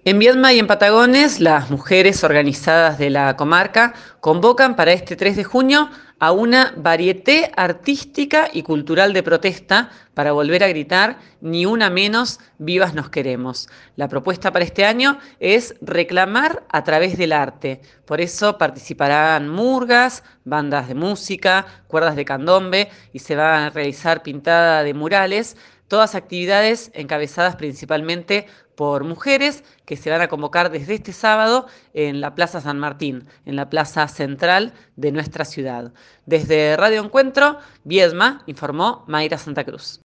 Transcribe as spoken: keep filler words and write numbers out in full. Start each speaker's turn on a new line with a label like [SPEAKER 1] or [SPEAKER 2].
[SPEAKER 1] En Viedma y en Patagones, las mujeres organizadas de la comarca convocan para este tres de junio a una varieté artística y cultural de protesta para volver a gritar "Ni una menos, vivas nos queremos". La propuesta para este año es reclamar a través del arte. Por eso participarán murgas, bandas de música, cuerdas de candombe y se va a realizar pintada de murales, todas actividades encabezadas principalmente por mujeres que se van a convocar desde este sábado en la Plaza San Martín, en la plaza central de nuestra ciudad. Desde Radio Encuentro, Viedma, informó Mayra Santa Cruz.